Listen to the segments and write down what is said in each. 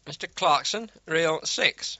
Mr. Clarkson, reel 6.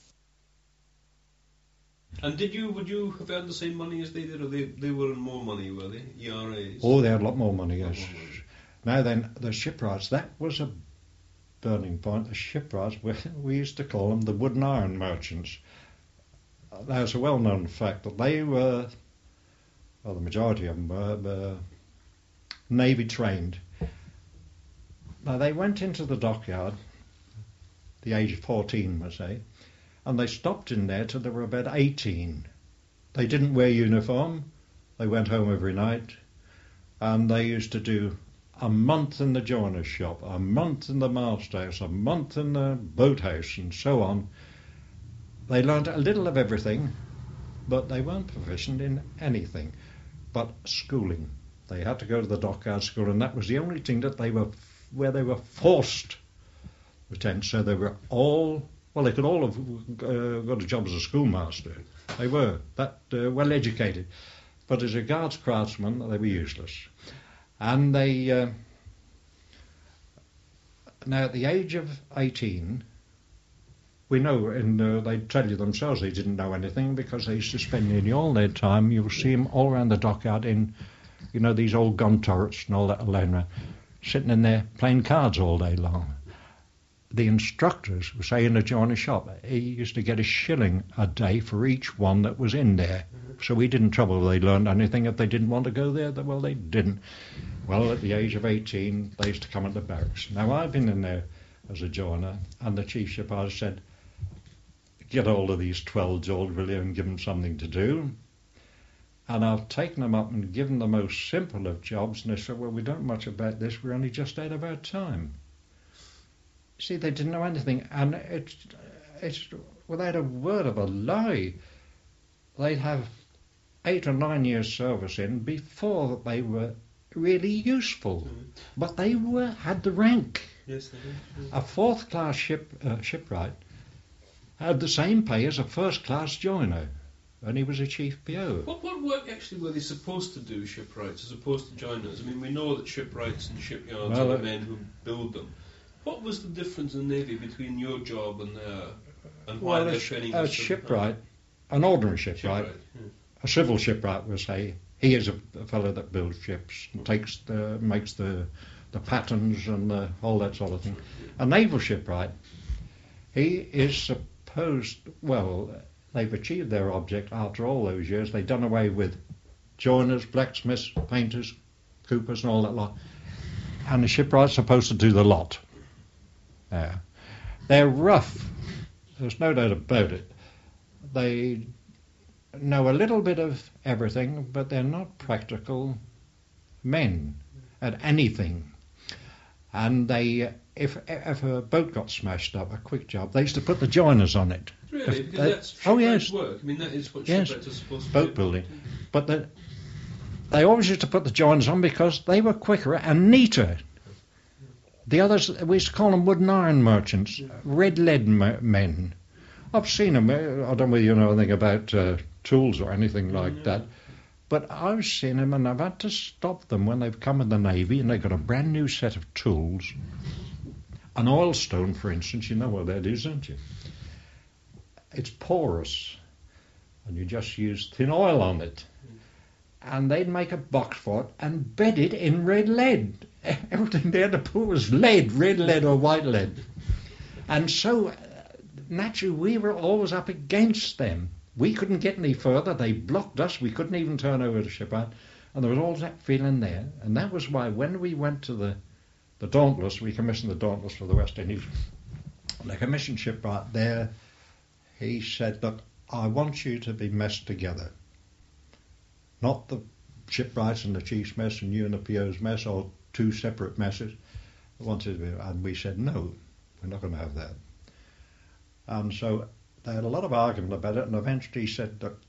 And would you have earned the same money as they did, or they were on more money, were they? ERAs? Oh, they had a lot more money, yes. Now then, the shipwrights, that was a burning point. The shipwrights, we used to call them the wood and iron merchants. There's a well-known fact that they were, well, the majority of them were Navy trained. Now they went into the dockyard, the age of 14, I say, and they stopped in there till they were about 18. They didn't wear uniform. They went home every night, and they used to do a month in the joiner's shop, a month in the mast house, a month in the boathouse, and so on. They learned a little of everything, but they weren't proficient in anything but schooling. They had to go to the dockyard school, and that was the only thing that they were forced to attend. So they were all, well, they could all have got a job as a schoolmaster. They were that well educated, but as regards craftsmen, they were useless. And they, now at the age of 18, we know, and they'd tell you themselves they didn't know anything because they used to spend nearly all their time, you'll see them all around the dockyard in, you know, these old gun turrets and all that laying around, sitting in there playing cards all day long. The instructors, say in a joiner's shop, he used to get $1 a day for each one that was in there. So we didn't trouble they learned anything. If they didn't want to go there, well, they didn't. Well, at the age of 18, they used to come into barracks. Now, I've been in there as a joiner, and the chief shipper said, get hold of these 12 old will you, and give them something to do. And I've taken them up and given the most simple of jobs, and they said, well, we don't know much about this, we're only just out of our time. See, they didn't know anything, and it's without a word of a lie. They'd have 8 or 9 years service in before they were really useful. But they had the rank. Yes, they did. A fourth-class shipwright had the same pay as a first-class joiner, and he was a chief PO. What work actually were they supposed to do, shipwrights, as opposed to joiners? I mean, we know that shipwrights and shipyards are the men who build them. What was the difference in the Navy between your job and why their training was a shipwright, an ordinary shipwright, a civil shipwright will say, he is a fellow that builds ships, and makes the patterns and all that sort of thing. A naval shipwright, he is supposed, well, they've achieved their object after all those years. They've done away with joiners, blacksmiths, painters, coopers and all that lot. And the shipwright's supposed to do the lot. They're rough, there's no doubt about it. They know a little bit of everything, but they're not practical men at anything. And they, if a boat got smashed up, a quick job, they used to put the joiners on it. Really? Because that's shipwright's work. I mean, that is what shipwrights are supposed to do. Boat building. But they always used to put the joiners on because they were quicker and neater. The others, we used to call them wood and iron merchants, red lead men. I've seen them, I don't know whether you know anything about tools or anything like that, but I've seen them and I've had to stop them when they've come in the Navy and they've got a brand new set of tools. An oil stone, for instance, you know what that is, don't you? It's porous, and you just use thin oil on it. And they'd make a box for it and bed it in red lead. Everything they had to put was lead, red lead or white lead. And so, naturally, we were always up against them. We couldn't get any further. They blocked us. We couldn't even turn over the shipwright. And there was all that feeling there. And that was why when we went to the Dauntless, we commissioned the Dauntless for the West Indies. The commissioned shipwright there, he said, look, I want you to be messed together. Not the shipwrights and the chief's mess and you and the PO's mess, or two separate messes. And we said, no, we're not going to have that. And so they had a lot of argument about it, and eventually he said, look,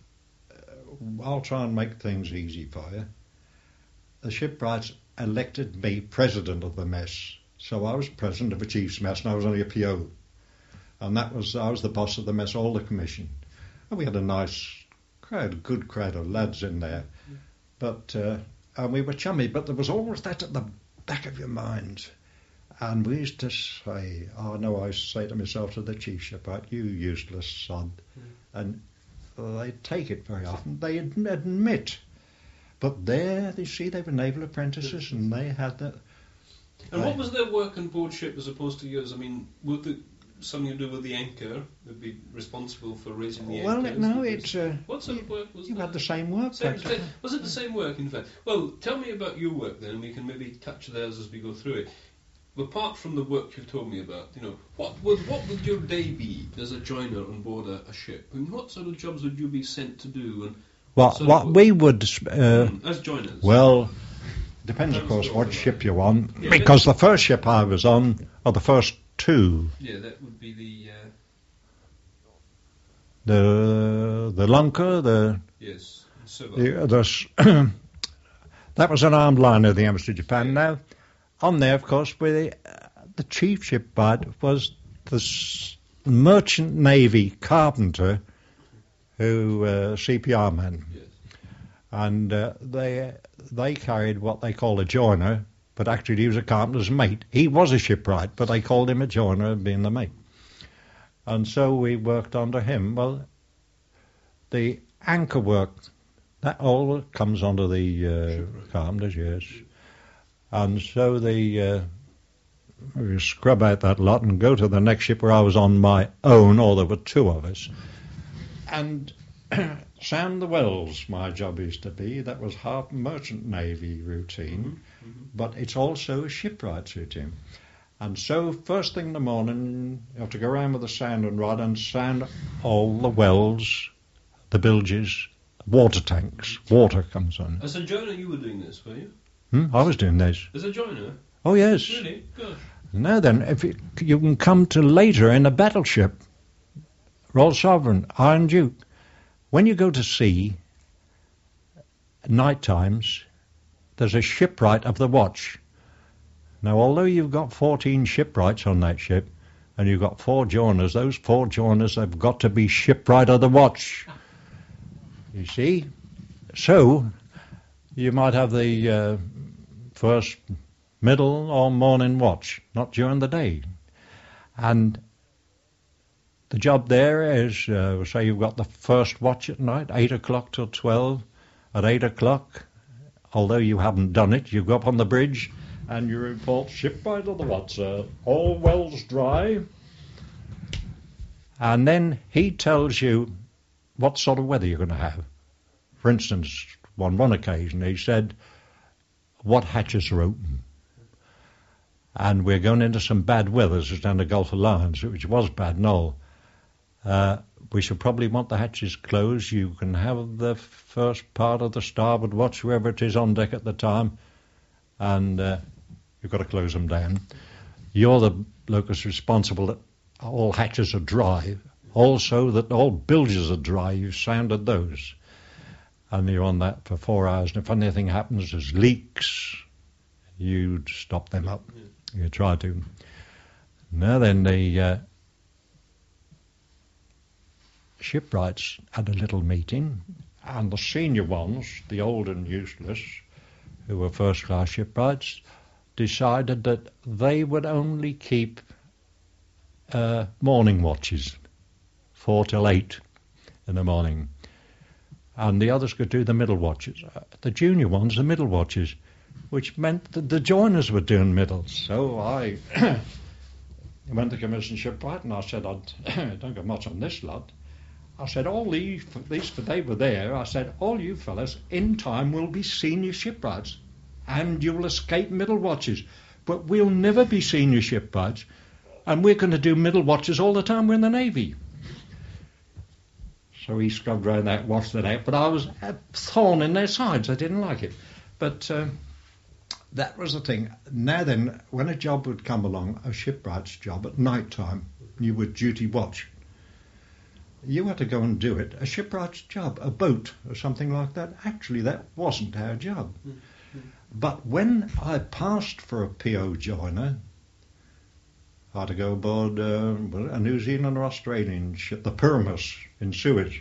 I'll try and make things easy for you. The shipwrights elected me president of the mess. So I was president of a chief's mess, and I was only a PO. And I was the boss of the mess, all the commission. And we had a nice crowd, good crowd of lads in there. But and we were chummy, but there was always that at the back of your mind. And we used to say, I used to say to myself, to the chief shipwright, you useless sod. And they'd take it very often. They admit. But there, you see, they were naval apprentices and they had that. And what was their work on board ship as opposed to yours? I mean, would something to do with the anchor? Would be responsible for raising the anchor? Well, no, it's... what sort of work was you that? had the same work. Was it the same work, in fact? Well, tell me about your work then, and we can maybe touch theirs as we go through it. Apart from the work you've told me about, what would your day be as a joiner on board a ship? I mean, what sort of jobs would you be sent to do? And what we would... as joiners? Well, depends, of course, what ship you're on. Yeah, because the first ship I was on, or the first two... Yeah, that would be the Lunker, Yes, that was an armed liner of the Embassy of Japan. Now, on there, of course, the chief shipwright was the merchant navy carpenter, who CPR man, yes. And they carried what they call a joiner, but actually he was a carpenter's mate. He was a shipwright, but they called him a joiner, being the mate. And so we worked under him. Well, the anchor work, that all comes under the carpenters, yes. And so we scrub out that lot and go to the next ship where I was on my own, or there were two of us. And sound the wells, my job used to be. That was half merchant navy routine, but it's also a shipwright's routine. And so first thing in the morning, you have to go around with a sound and rod and sound all the wells, the bilges, water tanks. Water comes on. As a joiner, you were doing this, were you? I was doing this. As a joiner? Oh, yes. Really? Good. Now then, if you can come to later in a battleship, Royal Sovereign, Iron Duke. When you go to sea, at night times, there's a shipwright of the watch. Now, although you've got 14 shipwrights on that ship, and you've got 4 joiners, those 4 joiners have got to be shipwright of the watch. You see? So, you might have the first, middle, or morning watch, not during the day. And the job there is, say you've got the first watch at night, 8 o'clock till 12. At 8 o'clock, although you haven't done it, you go up on the bridge and you report, shipwright of the watch, sir, all wells dry. And then he tells you what sort of weather you're going to have. For instance, on one occasion he said, what hatches are open? And we're going into some bad weather, it was down the Gulf of Lions, which was bad and all. We should probably want the hatches closed. You can have the first part of the starboard watch, whoever it is on deck at the time, and you've got to close them down. You're the bloke who's responsible that all hatches are dry. Also that all bilges are dry. You've sounded those. And you're on that for 4 hours. And if anything happens, there's leaks, you'd stop them up. You try to. Now then, the shipwrights had a little meeting, and the senior ones, the old and useless, who were first-class shipwrights, decided that they would only keep morning watches, 4 till 8 in the morning, and the others could do the middle watches. The junior ones, the middle watches, which meant that the joiners were doing middles. So I went to Commission Shipwright and I said, I don't get much on this lot. I said, all these, they were there, I said, all you fellas in time will be senior shipwrights and you'll escape middle watches. But we'll never be senior shipwrights and we're going to do middle watches all the time we're in the Navy. So he scrubbed round that, washed it out, but I was a thorn in their sides. I didn't like it. But that was the thing. Now then, when a job would come along, a shipwright's job at night time, you would duty watch. You had to go and do it. A shipwright's job, a boat or something like that, actually that wasn't our job. But when I passed for a PO joiner, I had to go aboard a New Zealand or Australian ship, the Pyramus in Suez.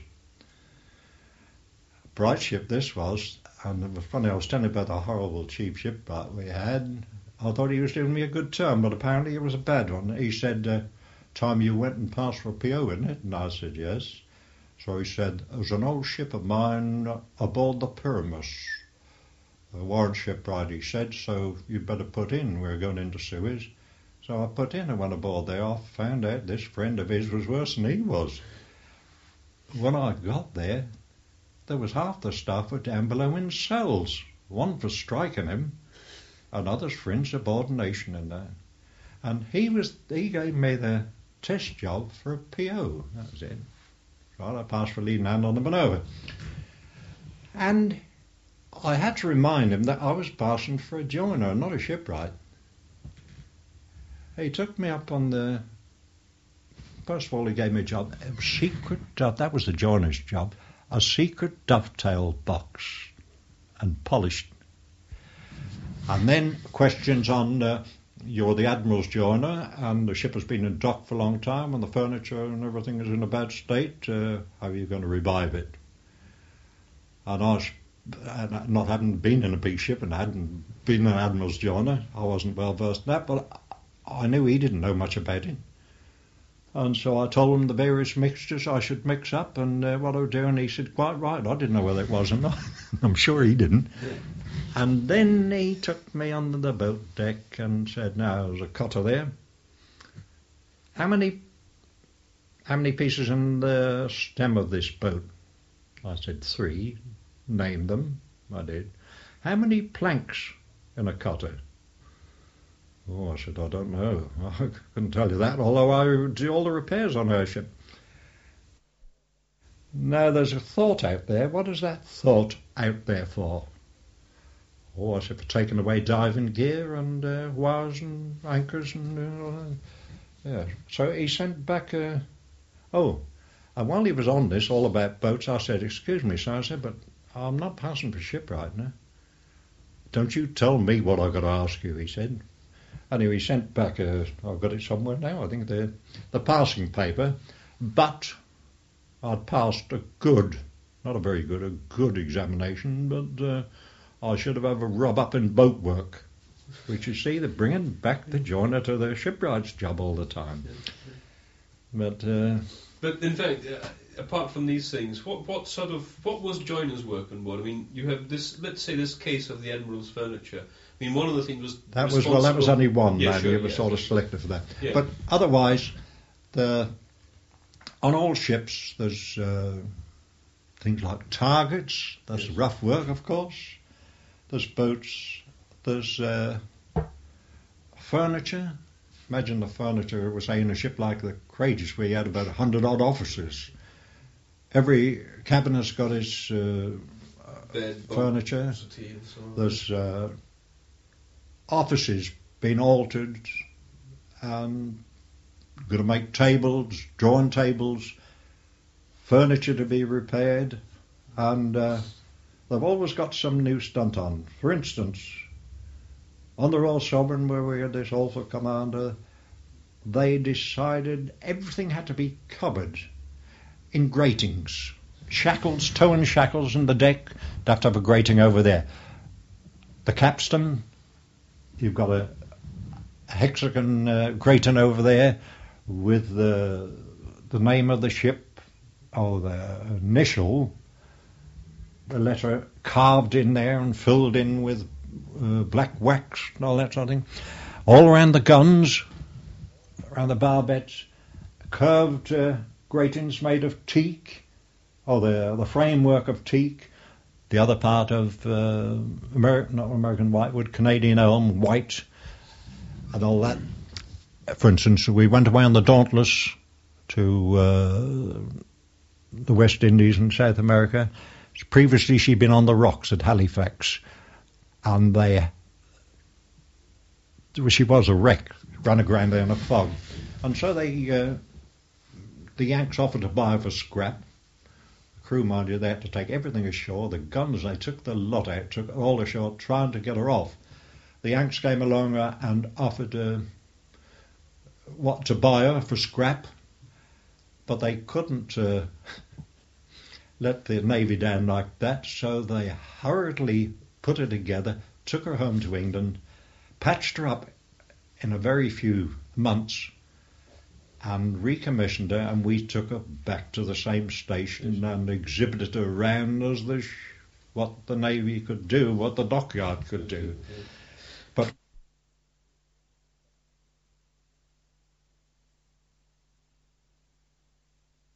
A bright ship this was, and it was funny, I was telling about the horrible chief shipwright we had. I thought he was giving me a good term, but apparently it was a bad one. He said, "Time you went and passed for a PO, isn't it?" And I said, "Yes." So he said, "There's an old ship of mine aboard the Pyramus. A warrant shipwright," he said, "so you'd better put in. We're going into Suez." So I put in and went aboard there. I found out this friend of his was worse than he was. When I got there was half the staff were down below in cells, one for striking him, and others for insubordination in there. And he gave me the test job for a PO. That was it. Right, I passed for leading hand on the manoeuvre. And I had to remind him that I was passing for a joiner, not a shipwright. He took me up on the... First of all, he gave me a job, a secret, that was the joiner's job, a secret dovetail box, and polished. And then questions on, you're the Admiral's joiner, and the ship has been in dock for a long time, and the furniture and everything is in a bad state. How are you going to revive it? And I was, not having been in a big ship and hadn't been an Admiral's joiner, I wasn't well versed in that, but I knew he didn't know much about it. And so I told him the various mixtures I should mix up and what I would do, and he said, "Quite right." I didn't know whether it was or not. I'm sure he didn't. Yeah. And then he took me under the boat deck and said, "Now, there's a cutter there. How many pieces in the stem of this boat?" I said, 3. Named them. I did. "How many planks in a cutter?" "Oh," I said, "I don't know. I couldn't tell you that, although I do all the repairs on her ship." Now, there's a thought out there. What is that thought out there for? "Oh," I said, "for taking away diving gear and wires and anchors and yeah." So he sent back and while he was on this, all about boats, I said, "Excuse me, sir," I said, "but I'm not passing for shipwright now." "Don't you tell me what I've got to ask you," he said. Anyway, he sent back I've got it somewhere now, I think the passing paper, but I'd passed a good, not a very good, a good examination, but I should have had a rub up in boat work, which you see, they're bringing back the joiner to the shipwright's job all the time. But in fact, apart from these things, what was joiner's work on board? I mean, you have this, let's say, this case of the Admiral's furniture. I mean, one of the things was that was only one. Yeah, man. Sure, you were sort of selected for that. Yeah. But otherwise, on all ships, there's things like targets. There's rough work, of course. There's boats. There's furniture. Imagine the furniture, we're saying, a ship like the Courageous, where you had about 100-odd officers. Every cabinet's got its bed, furniture. There's offices being altered, and got to make tables, drawing tables, furniture to be repaired, and they've always got some new stunt on. For instance, on the Royal Sovereign, where we had this awful commander, they decided everything had to be covered in gratings. Shackles, towing shackles in the deck, you'd have to have a grating over there. The capstan, you've got a hexagon grating over there with the name of the ship, or the initial, the letter carved in there and filled in with black wax and all that sort of thing. All around the guns, around the barbets, curved gratings made of teak, or the framework of teak, the other part of American whitewood, Canadian elm, white, and all that. For instance, we went away on the Dauntless to the West Indies and South America. Previously, she'd been on the rocks at Halifax, and she was a wreck, ran aground there in a fog. And so the Yanks offered to buy her for scrap. The crew, mind you, they had to take everything ashore. The guns, they took the lot out, took it all ashore, trying to get her off. The Yanks came along and offered to buy her for scrap, but they couldn't let the Navy down like that, so they hurriedly put her together, took her home to England, patched her up in a very few months and recommissioned her, and we took her back to the same station and exhibited her around as what the Navy could do, what the dockyard could do. But